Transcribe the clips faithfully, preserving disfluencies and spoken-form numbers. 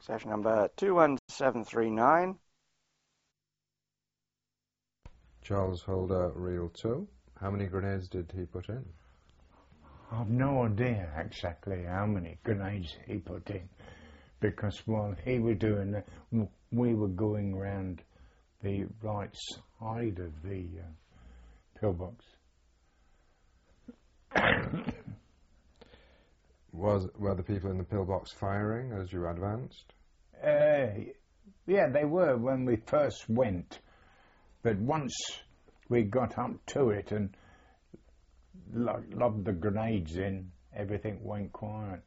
Session number two one seven three nine. Charles Holder, reel two. How many grenades did he put in? I've no idea exactly how many grenades he put in, because while he was doing that, we were going round the right side of the uh, pillbox. Was were the people in the pillbox firing as you advanced? Uh, yeah, they were when we first went, but once we got up to it and lo- lobbed the grenades in, everything went quiet.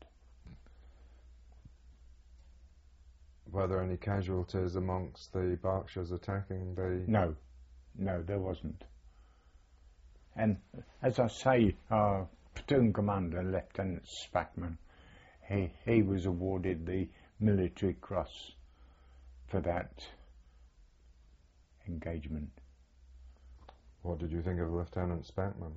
Were there any casualties amongst the Berkshires attacking the... No, no, there wasn't. And as I say, our platoon commander, Lieutenant Spackman, he, he was awarded the Military Cross for that engagement. What did you think of Lieutenant Spackman?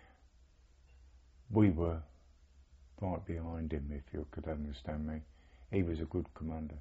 We were right behind him, if you could understand me. He was a good commander.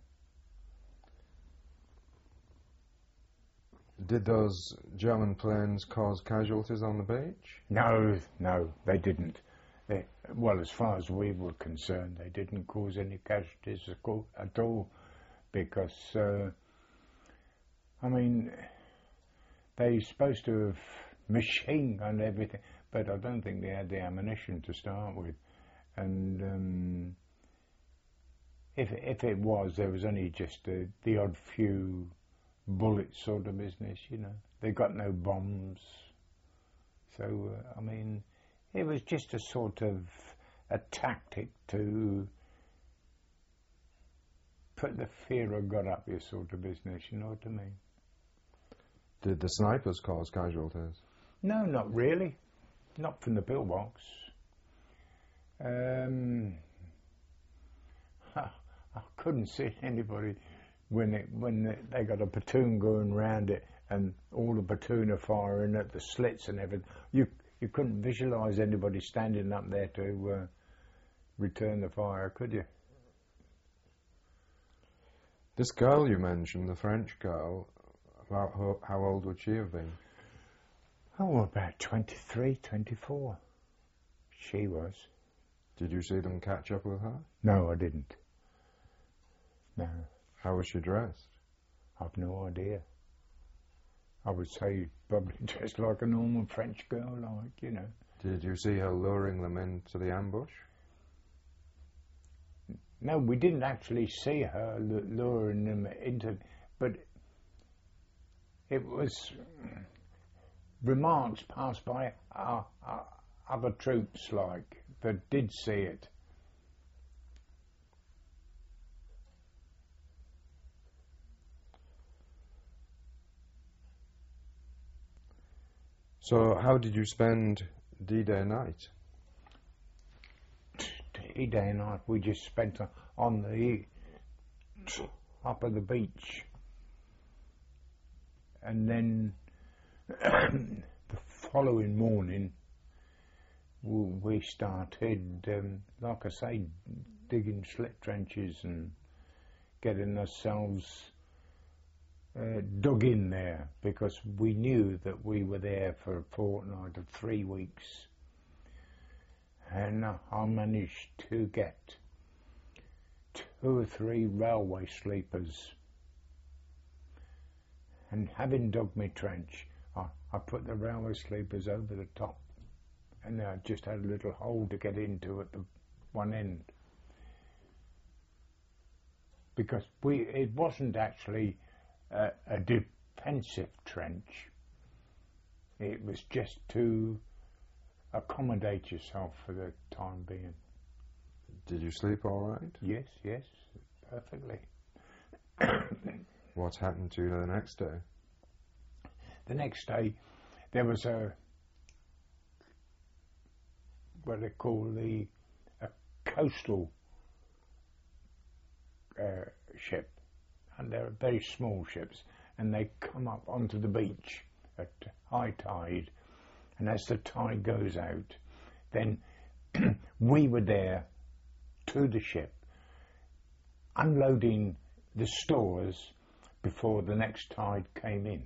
Did those German planes cause casualties on the beach? No, no, they didn't. They, well, as far as we were concerned, they didn't cause any casualties at all, because, uh, I mean, they're supposed to have machine gunned everything, but I don't think they had the ammunition to start with. And um, if if it was, there was only just a, the odd few bullet sort of business, you know. They got no bombs. So, uh, I mean, it was just a sort of a tactic to put the fear of God up your sort of business, you know what I mean? Did the snipers cause casualties? No, not really. Not from the pillbox. Um, I, I couldn't see anybody when it, when they got a platoon going round it and all the platoon are firing at the slits and everything. You you couldn't visualise anybody standing up there to uh, return the fire, could you? This girl you mentioned, the French girl, about how, how old would she have been? Oh, about twenty-three, twenty-four. She was. Did you see them catch up with her? No, I didn't. No. How was she dressed? I've no idea. I would say probably dressed like a normal French girl, like, you know. Did you see her luring them into the ambush? No, we didn't actually see her luring them into, but it was remarks passed by our, our other troops, like, that did see it. So how did you spend D-Day night? D-Day night we just spent on the top of the beach, and then the following morning we started, um, like I say, digging slit trenches and getting ourselves Uh, dug in there, because we knew that we were there for a fortnight of three weeks, and uh, I managed to get two or three railway sleepers, and having dug my trench, I, I put the railway sleepers over the top, and I just had a little hole to get into at the one end, because we it wasn't actually Uh, a defensive trench. It was just to accommodate yourself for the time being. Did you sleep all right? Yes, yes, perfectly. What happened to you the next day? The next day, there was a, what they call the, a coastal uh, ship. And they're very small ships, and they come up onto the beach at high tide, and as the tide goes out, then we were there to the ship, unloading the stores before the next tide came in.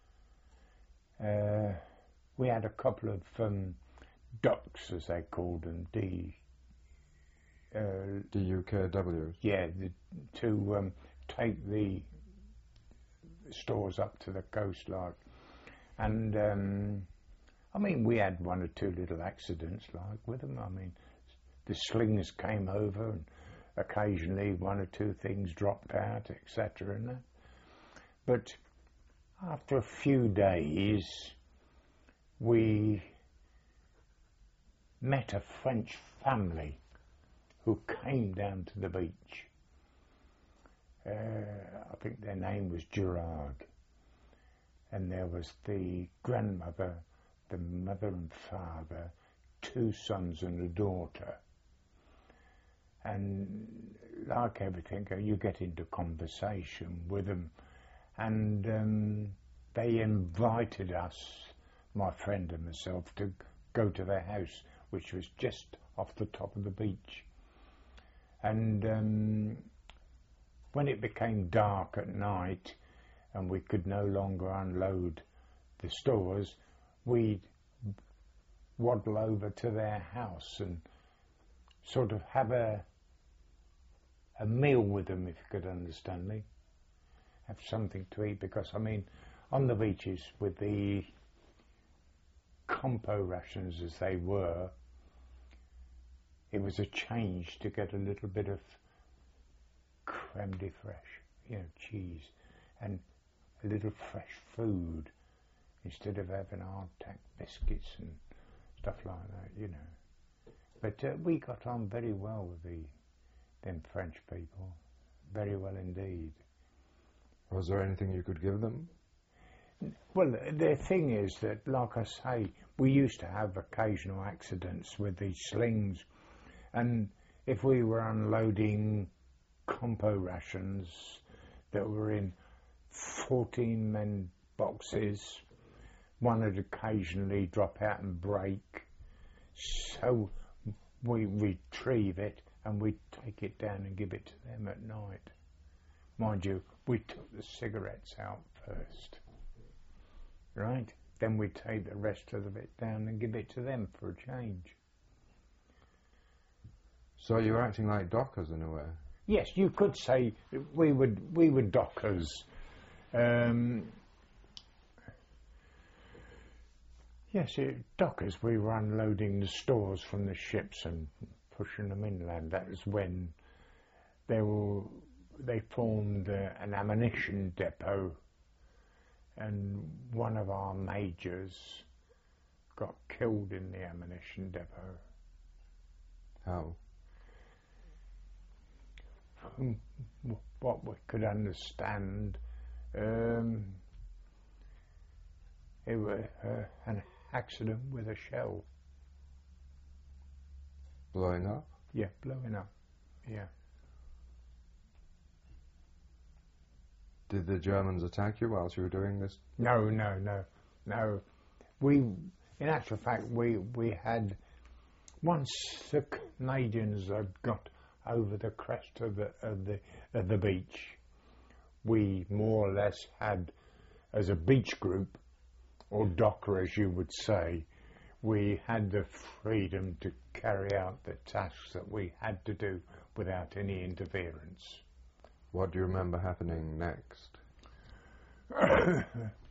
Uh, we had a couple of um, docks, as they called them, D. Uh, D U K Ws. Yeah, the, to um, take the stores up to the coast, like, and um, I mean, we had one or two little accidents, like, with them. I mean, the slings came over, and occasionally one or two things dropped out, et cetera. And that. But after a few days, we met a French family who came down to the beach. Uh, I think their name was Gerard. And there was the grandmother, the mother and father, two sons and a daughter. And like everything, you get into conversation with them. And um, they invited us, my friend and myself, to go to their house, which was just off the top of the beach. And um, when it became dark at night and we could no longer unload the stores, we'd waddle over to their house and sort of have a a meal with them, if you could understand me. Have something to eat, because, I mean, on the beaches with the compo rations as they were, it was a change to get a little bit of creme de fraiche, you know, cheese, and a little fresh food, instead of having hardtack biscuits and stuff like that, you know. But uh, we got on very well with the them French people, very well indeed. Was there anything you could give them? Well, the thing is that, like I say, we used to have occasional accidents with these slings, and if we were unloading compo rations that were in fourteen men boxes, one would occasionally drop out and break, so we retrieve it and we take it down and give it to them at night. Mind you, we took the cigarettes out first, right? Then we take the rest of it down and give it to them for a change. So you were acting like dockers in a way? Yes, you could say we would we were dockers. Um, yes, it, dockers. We were unloading the stores from the ships and pushing them inland. That was when they were they formed uh, an ammunition depot, and one of our majors got killed in the ammunition depot. How? From what we could understand, um, it was uh, an accident with a shell. Blowing up? Yeah, blowing up. Yeah. Did the Germans attack you whilst you were doing this? No, no, no, no. We, in actual fact, we we had, once the Canadians had got over the crest of the of the of the beach, we more or less had, as a beach group, or docker as you would say, we had the freedom to carry out the tasks that we had to do without any interference. What do you remember happening next? I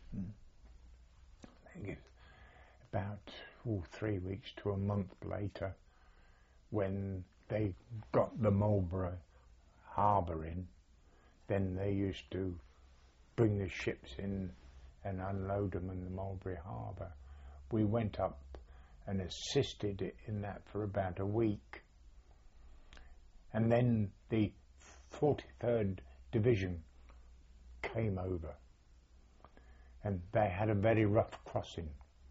think it's about oh, three weeks to a month later, when they got the Marlborough harbour in, then they used to bring the ships in and unload them in the Marlborough harbour. We went up and assisted in that for about a week. And then the forty-third Division came over, and they had a very rough crossing.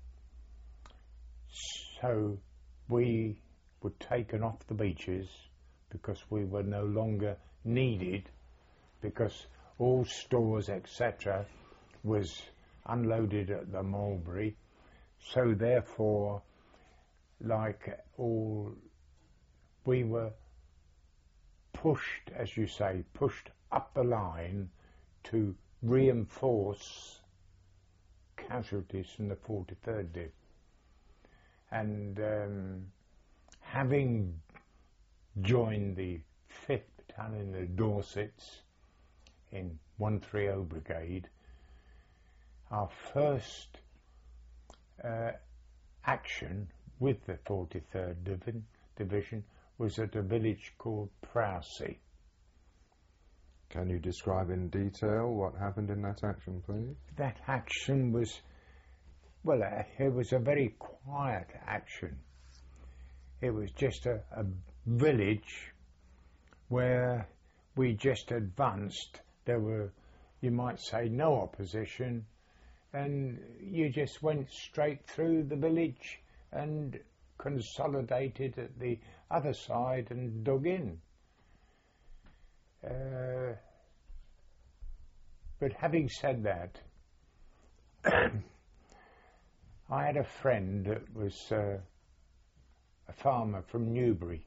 So we were taken off the beaches because we were no longer needed, because all stores, et cetera, was unloaded at the Mulberry. So therefore, like all, we were pushed, as you say, pushed up the line to reinforce casualties from the forty-third Div. And um, having joined the fifth Battalion, the Dorsets, in one thirty Brigade, our first uh, action with the forty-third Div- Division was at a village called Prowsey. Can you describe in detail what happened in that action, please? That action was, well, uh, it was a very quiet action. It was just a, a village where we just advanced. There were, you might say, no opposition, and you just went straight through the village and consolidated at the other side and dug in. Uh, but having said that, I had a friend that was uh, a farmer from Newbury,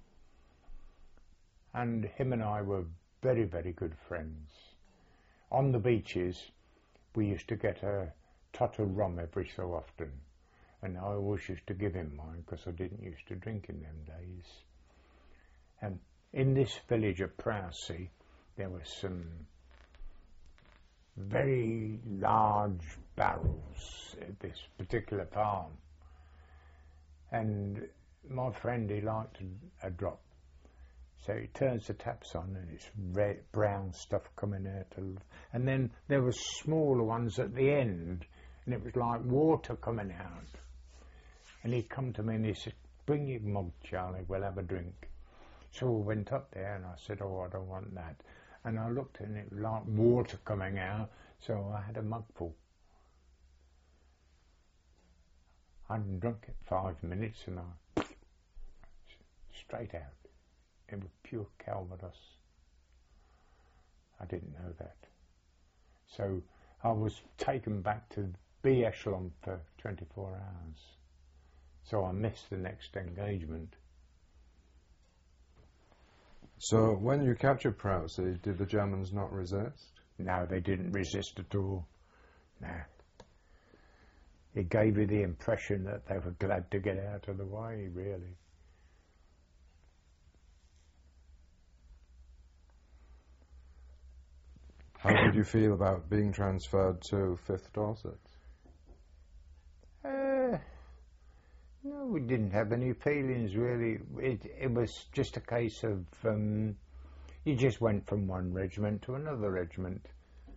and him and I were very, very good friends. On the beaches, we used to get a tot of rum every so often, and I always used to give him mine because I didn't used to drink in them days. And in this village of Prowsey, there were some very large barrels at this particular farm, and my friend, he liked a, a drop, so he turns the taps on and it's red, brown stuff coming out of, and then there were smaller ones at the end, and it was like water coming out. And he'd come to me and he said, "Bring your mug, Charlie, we'll have a drink." So we went up there and I said, "Oh, I don't want that." And I looked and it was like water coming out, so I had a mugful. I hadn't drunk it five minutes and I straight out. It was pure Calvados. I didn't know that. So I was taken back to B echelon for twenty-four hours. So I missed the next engagement. So when you captured Prowsey, did the Germans not resist? No, they didn't resist at all. No. It gave you the impression that they were glad to get out of the way, really. How did you feel about being transferred to fifth Dorsets? Uh, no, we didn't have any feelings, really. It, it was just a case of um, you just went from one regiment to another regiment.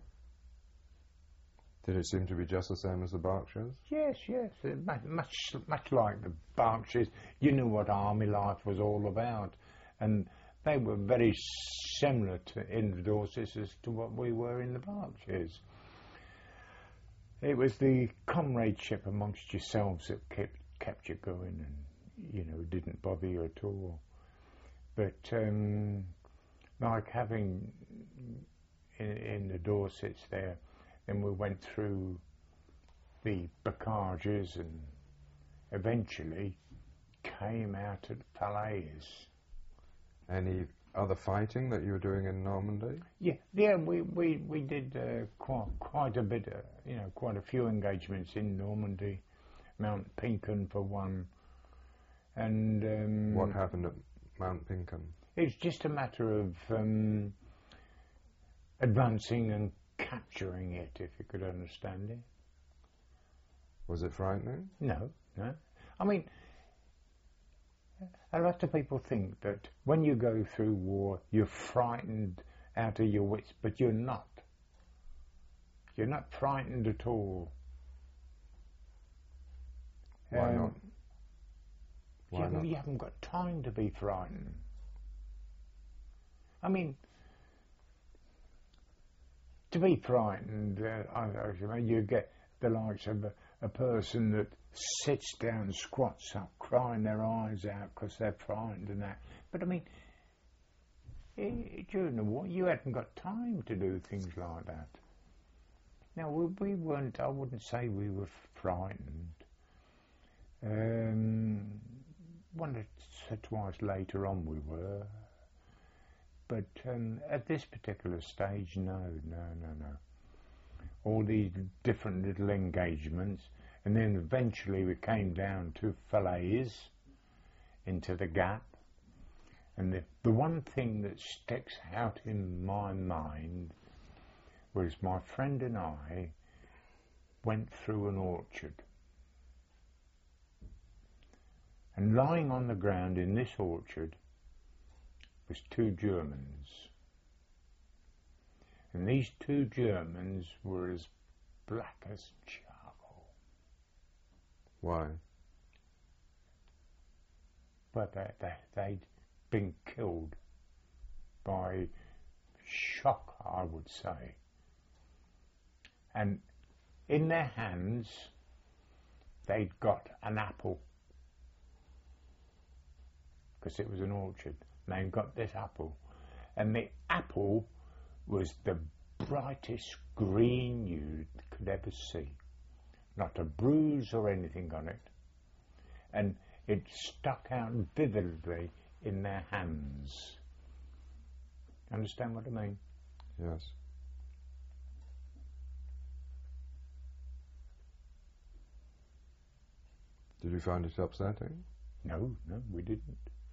Did it seem to be just the same as the Berkshires? Yes, yes, it, much, much like the Berkshires. You knew what army life was all about, and they were very similar to in the Dorsets as to what we were in the Berkshires. It was the comradeship amongst yourselves that kept kept you going, and you know didn't bother you at all. But um, like having in, in the Dorsets there, then we went through the Bocages and eventually came out at Falaise. Any other fighting that you were doing in Normandy? Yeah, yeah, we we we did uh, quite quite a bit, uh, you know, quite a few engagements in Normandy, Mount Pinken for one, and um, what happened at Mount Pinken? It's just a matter of um, advancing and capturing it, if you could understand it. Was it frightening? No, no. I mean, a lot of people think that when you go through war, you're frightened out of your wits, but you're not. You're not frightened at all. Why um, not? Why you, haven't, not? you haven't got time to be frightened. I mean, to be frightened, uh, I, I, you get the likes of a, a person that sits down, squats up, crying their eyes out because they're frightened and that. But I mean, eh, during the war, you hadn't got time to do things like that. Now, we, we weren't, I wouldn't say we were frightened. Um, one or twice later on we were. but um, at this particular stage, no, no, no, no. All these different little engagements, and then eventually we came down to Falaise, into the Gap. And the, the one thing that sticks out in my mind was my friend and I went through an orchard. And lying on the ground in this orchard was two Germans. And these two Germans were as black as charcoal. Why? But they, they, they'd been killed by shock, I would say. And in their hands, they'd got an apple, because it was an orchard. And they'd got this apple. And the apple was the brightest green you could ever see. Not a bruise or anything on it. And it stuck out vividly in their hands. Understand what I mean? Yes. Did you find it upsetting? No, no, we didn't.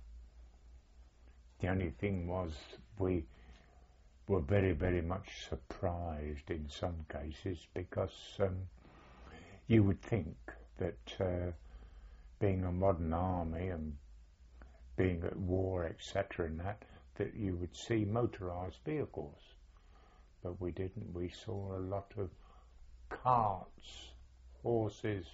The only thing was we were very, very much surprised in some cases, because um, you would think that uh, being a modern army and being at war, et cetera, and that, that you would see motorised vehicles. But we didn't. We saw a lot of carts, horses,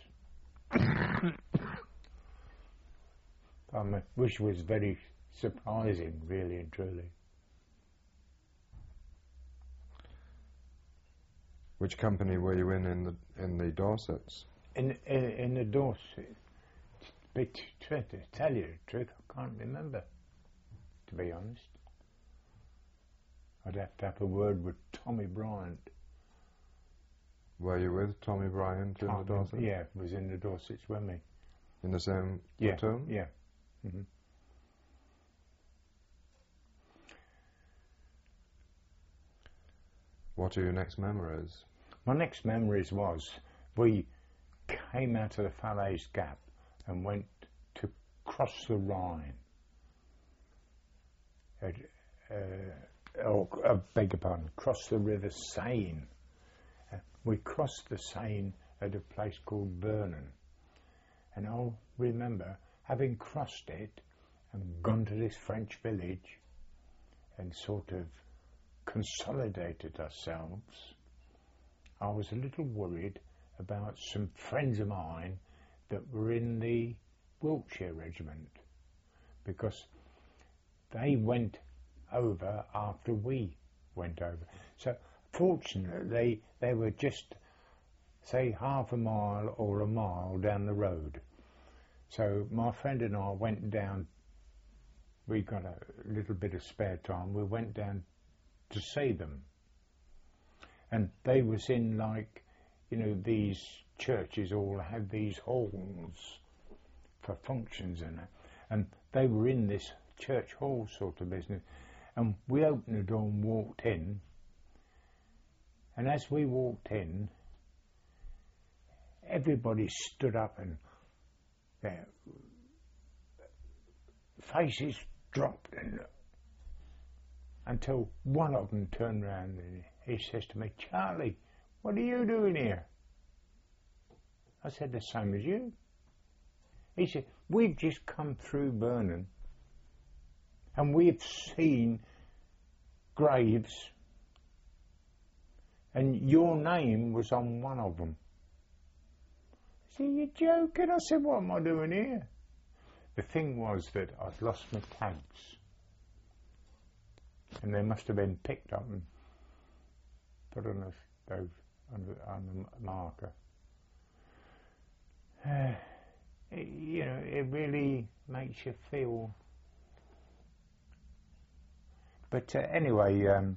um, which was very surprising, really and truly. Which company were you in in the in the Dorsets? In in, in the Dorset. But to tell you the truth, I can't remember, to be honest. I'd have to have a word with Tommy Bryant. Were you with Tommy Bryant in the Dorsets? Yeah, was in the Dorsets with me. In the same Yeah, platoon? yeah. Mm-hmm. What are your next memories? My next memories was we came out of the Falaise Gap and went to cross the Rhine. Uh, uh, oh, I beg your pardon, cross the River Seine. Uh, we crossed the Seine at a place called Vernon. And I'll remember having crossed it and gone to this French village and sort of consolidated ourselves. I was a little worried about some friends of mine that were in the Wiltshire Regiment, because they went over after we went over. So fortunately they were just, say, half a mile or a mile down the road. So my friend and I went down, we got a little bit of spare time, we went down to see them. And they was in, like, you know, these churches all had these halls for functions and that. And they were in this church hall sort of business. And we opened the door and walked in. And as we walked in, everybody stood up and their faces dropped, and until one of them turned round and he says to me, "Charlie, what are you doing here?" I said, "The same as you." He said, "We've just come through Vernon and we've seen graves and your name was on one of them." I said, "You're joking?" I said, "What am I doing here?" The thing was that I'd lost my tags, and they must have been picked up and put on a stove on the, on the marker. Uh, it, you know, it really makes you feel. But uh, anyway, um,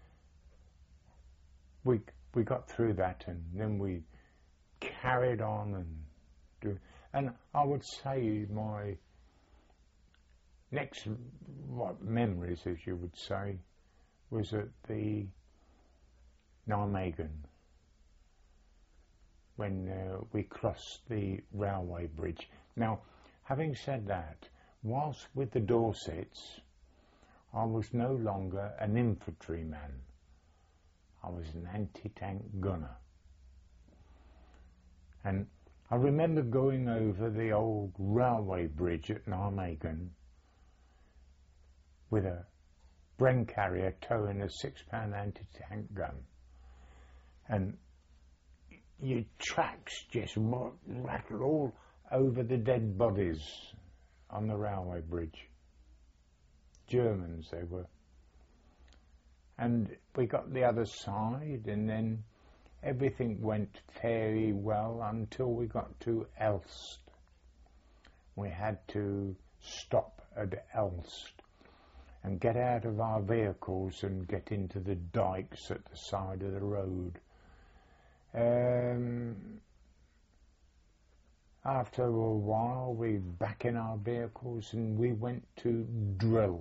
we we got through that, and then we carried on and do. And I would say my next what memories, as you would say, was at the Nijmegen when uh, we crossed the railway bridge. Now, having said that, whilst with the Dorsets, I was no longer an infantryman. I was an anti-tank gunner. And I remember going over the old railway bridge at Nijmegen with a Bren carrier towing a six-pound anti-tank gun. And your tracks just rattled all over the dead bodies on the railway bridge. Germans they were. And we got the other side, and then everything went fairly well until we got to Elst. We had to stop at Elst and get out of our vehicles and get into the dikes at the side of the road. Um, after a while, we were back in our vehicles and we went to Drill.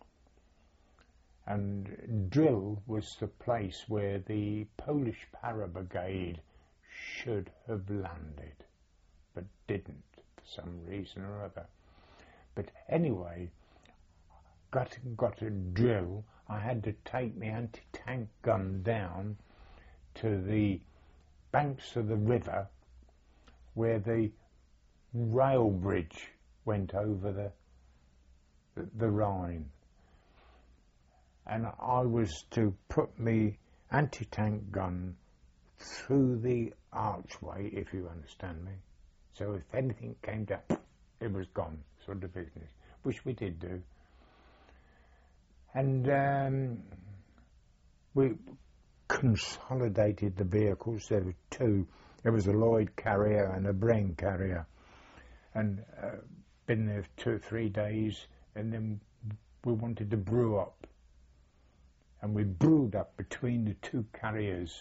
And Drill was the place where the Polish Para Brigade should have landed, but didn't for some reason or other. But anyway, got, got to Drill. I had to take my anti-tank gun down to the banks of the river where the rail bridge went over the, the, the Rhine. And I was to put my anti-tank gun through the archway, if you understand me. So if anything came down, it was gone, sort of business, which we did do. And um, we consolidated the vehicles. There were two. There was a Lloyd carrier and a Bren carrier. And uh, been there for two or three days, and then we wanted to brew up. And we brewed up between the two carriers.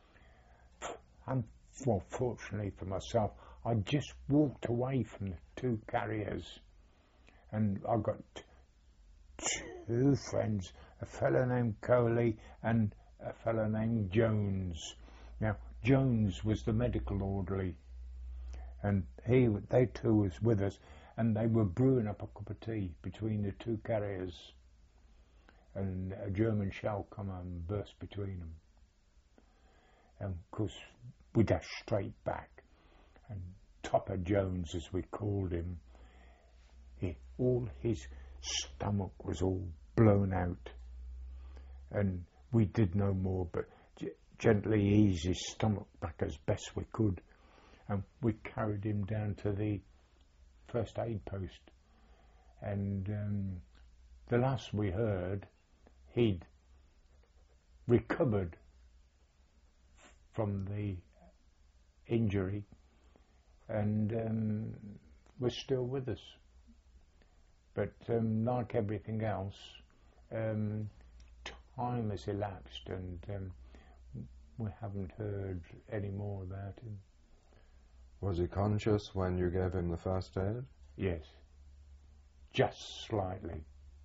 Unfortunately for myself, I just walked away from the two carriers. And I got two friends, a fellow named Coley and a fellow named Jones. Now, Jones was the medical orderly. And he, they two was with us. And they were brewing up a cup of tea between the two carriers. And a German shell come and burst between them. And of course, we dashed straight back. And Topper Jones, as we called him, he, all his stomach was all blown out. And we did no more but g- gently ease his stomach back as best we could. And we carried him down to the first aid post. And um, the last we heard, he'd recovered from the injury and um, was still with us. But um, like everything else, um, time has elapsed and um, we haven't heard any more about him. Was he conscious when you gave him the first aid? Yes, just slightly.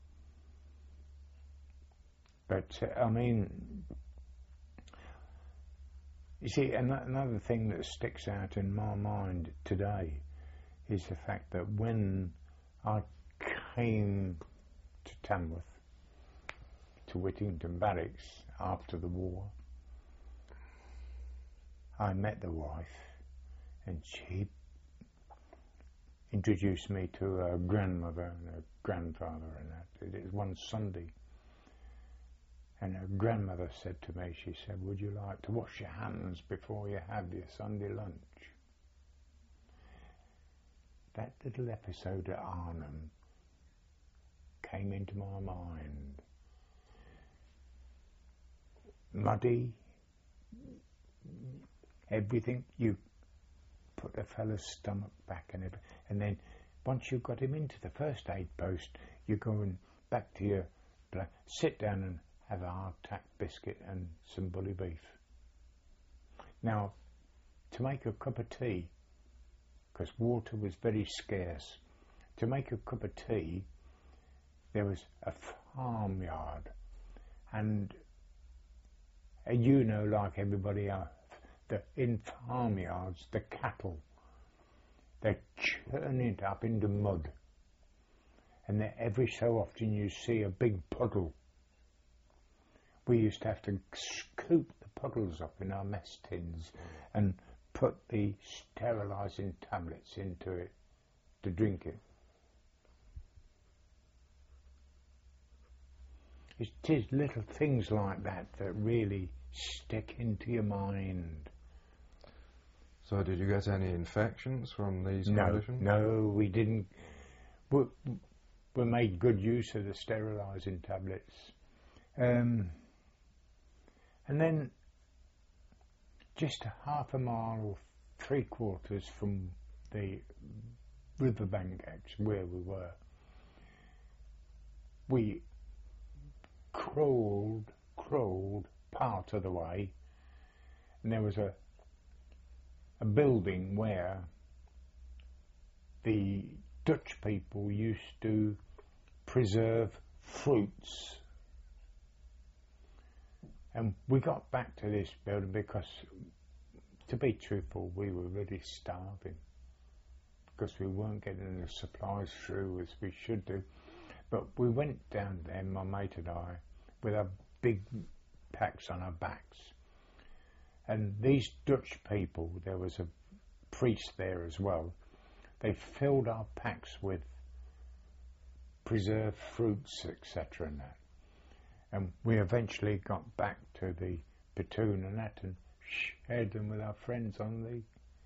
But, uh, I mean, you see, an- another thing that sticks out in my mind today is the fact that when I came to Tamworth, to Whittington Barracks after the war, I met the wife and she introduced me to her grandmother and her grandfather and that. It was one Sunday. And her grandmother said to me, she said, would you like to wash your hands before you have your Sunday lunch? That little episode at Arnhem came into my mind. Muddy, everything, you put the fellow's stomach back and everything. And then once you got him into the first aid post, you go and back to your, sit down and have a hardtack biscuit and some bully beef. Now, to make a cup of tea, because water was very scarce, to make a cup of tea, there was a farmyard, and uh, you know, like everybody else, the, in farmyards, the cattle, they churn it up into mud, and then every so often you see a big puddle. We used to have to scoop the puddles up in our mess tins and put the sterilising tablets into it to drink it. It is little things like that that really stick into your mind. So did you get any infections from these No, conditions? no, we didn't. We, we made good use of the sterilising tablets. Um, and then just a half a mile or three quarters from the riverbank, actually, where we were, we crawled, crawled part of the way, and there was a a building where the Dutch people used to preserve fruits. And we got back to this building because, to be truthful, we were really starving because we weren't getting the supplies through as we should do. But we went down there, my mate and I, with our big packs on our backs. And these Dutch people, there was a priest there as well, they filled our packs with preserved fruits, et cetera and that. And we eventually got back to the platoon and that and shared them with our friends on the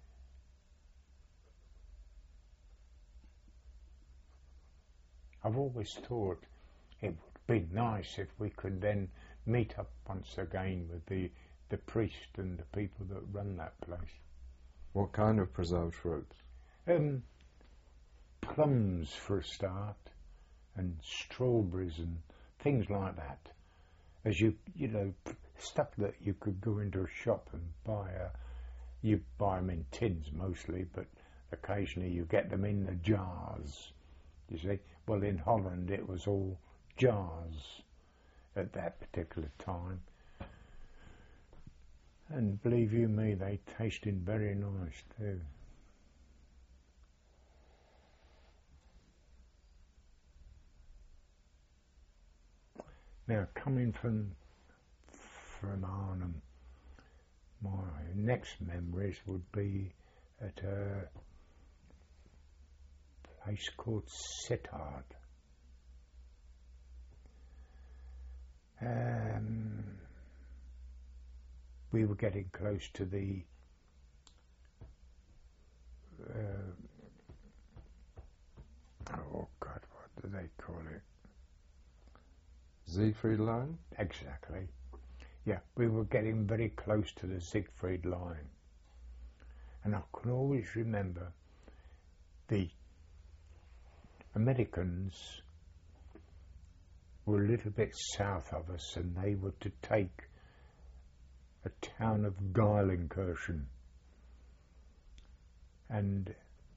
I've always thought it would be nice if we could then meet up once again with the the priest and the people that run that place. What kind of preserved fruits? Um, plums for a start, and strawberries and things like that. As you, you know, stuff that you could go into a shop and buy. A, you buy them in tins mostly, but occasionally you get them in the jars. You see, well, in Holland it was all jars at that particular time. And believe you me, they tasted very nice too. Now, coming from from Arnhem, my next memories would be at a place called Sittard. Um, we were getting close to the uh, oh God, what do they call it? Siegfried Line? Exactly. Yeah, we were getting very close to the Siegfried Line. And I can always remember the Americans were a little bit south of us, and they were to take a town of Geilenkirchen. And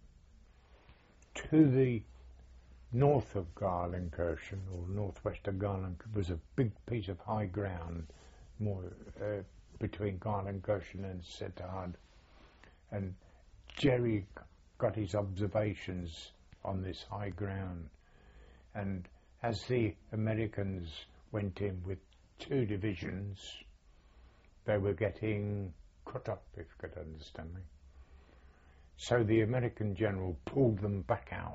to the north of Geilenkirchen, or northwest of Geilenkirchen, was a big piece of high ground, more uh, between Geilenkirchen and Sittard. And Jerry got his observations on this high ground. And as the Americans went in with two divisions, they were getting cut up, if you could understand me. So the American general pulled them back out.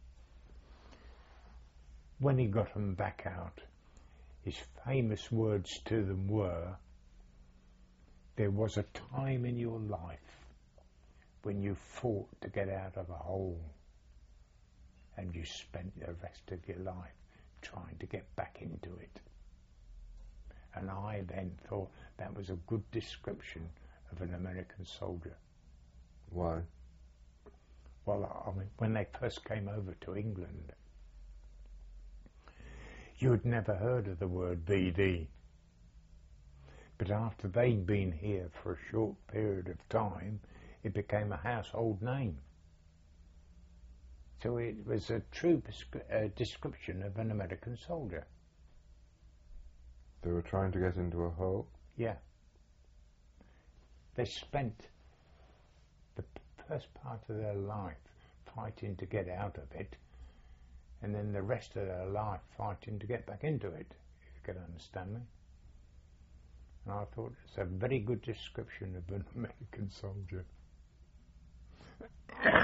When he got them back out, his famous words to them were, "There was a time in your life when you fought to get out of a hole, and you spent the rest of your life trying to get back into it." And I then thought that was a good description of an American soldier. Why? Well, I mean, when they first came over to England, you had never heard of the word V D. But after they'd been here for a short period of time, it became a household name. So it was a true prescri- uh, description of an American soldier. They were trying to get into a hole? Yeah. They spent the p- first part of their life fighting to get out of it, and then the rest of their life fighting to get back into it, if you can understand me. And I thought it's a very good description of an American soldier.